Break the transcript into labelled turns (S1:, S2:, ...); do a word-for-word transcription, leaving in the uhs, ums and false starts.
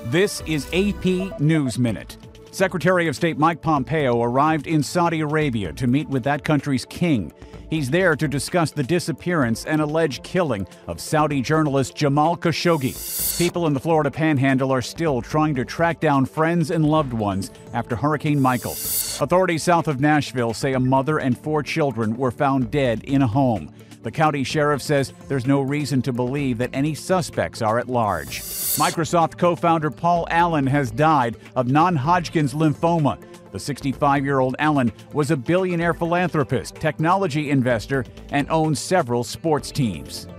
S1: This is A P News Minute. Secretary of State Mike Pompeo arrived in Saudi Arabia to meet with that country's king. He's there to discuss the disappearance and alleged killing of Saudi journalist Jamal Khashoggi. People in the Florida Panhandle are still trying to track down friends and loved ones after Hurricane Michael. Authorities south of Nashville say a mother and four children were found dead in a home. The county sheriff says there's no reason to believe that any suspects are at large. Microsoft co-founder Paul Allen has died of non-Hodgkin's lymphoma. The sixty-five-year-old Allen was a billionaire philanthropist, technology investor, and owns several sports teams.